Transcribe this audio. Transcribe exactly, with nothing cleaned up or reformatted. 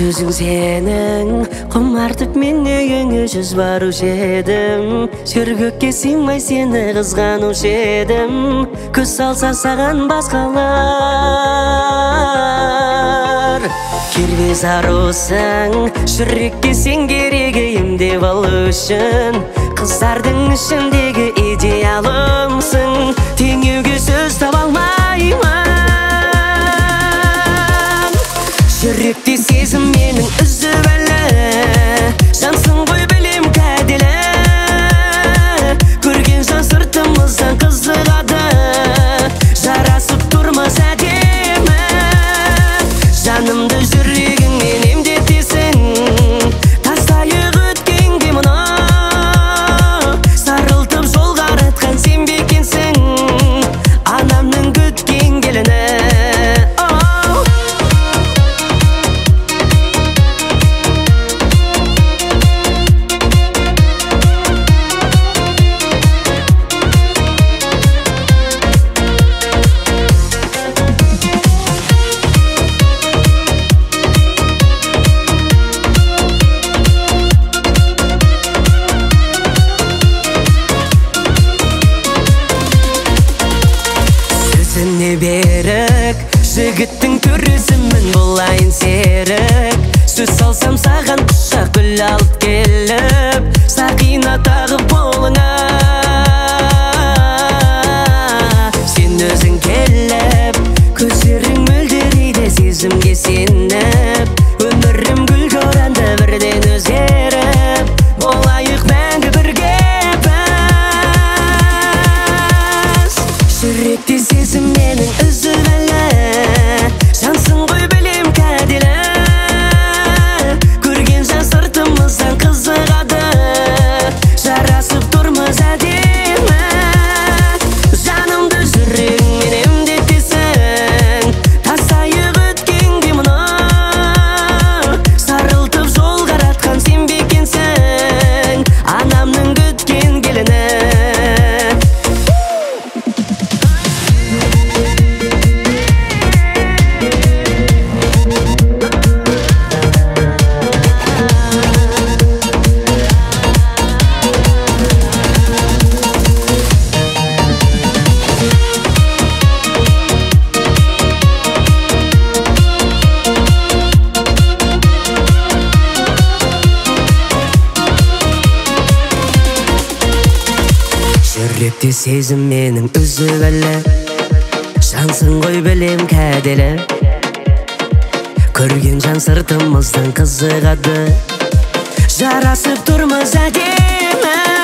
өзің сенің құмартып мен үйіңе жүз барушы едім. Сөргөкке сыймай сені қызғанушы едім. Көз салса саған басқалар. Кербез арусың, жүрекке сен керегейім деп алу үшін. Қыздардың ішіндегі идеалымсың, теңеуге сөз таба алмаймын. Жүректе сезім менің үзіп әлі, жансың ғой білем кәделі. Көрген жан сыртымыздан қызығады, жарасып тұрмас әдемі. Жанымды жүрегіңмен емдетесің, тастайық өткенге мұны. Сарылтып жол қаратқан сен бе екенсің, анамның күткен келіні. Сөзіне берік, жігіттің төресімін болайын серік. Сөз салсам саған құшақ гүл алып келіп, сақина тағып қолыңа. Сен өзің келіп, көздерің мөлдірейді сезімге сеніп. Өмірім гүлге оранды бірден өзгеріп, болайық мәңгі бірге біз. Жүректе сезім менің үзіп әлі, жансың ғой білем кәделі. Көрген жан сыртымыздан қызығады, жарасып тұрмыз әдемі. Жанымды жүрегіңмен емдетесің, тастайық өткенге мұны. Сарылтып жол қаратқан сен бе екенсің, анамның күткен келіні. Жүректе сезім менің үзіп әлі, жансың ғой білем кәделі. Көрген жан сыртымыздан қызығады, жарасып тұрмыз әдемі.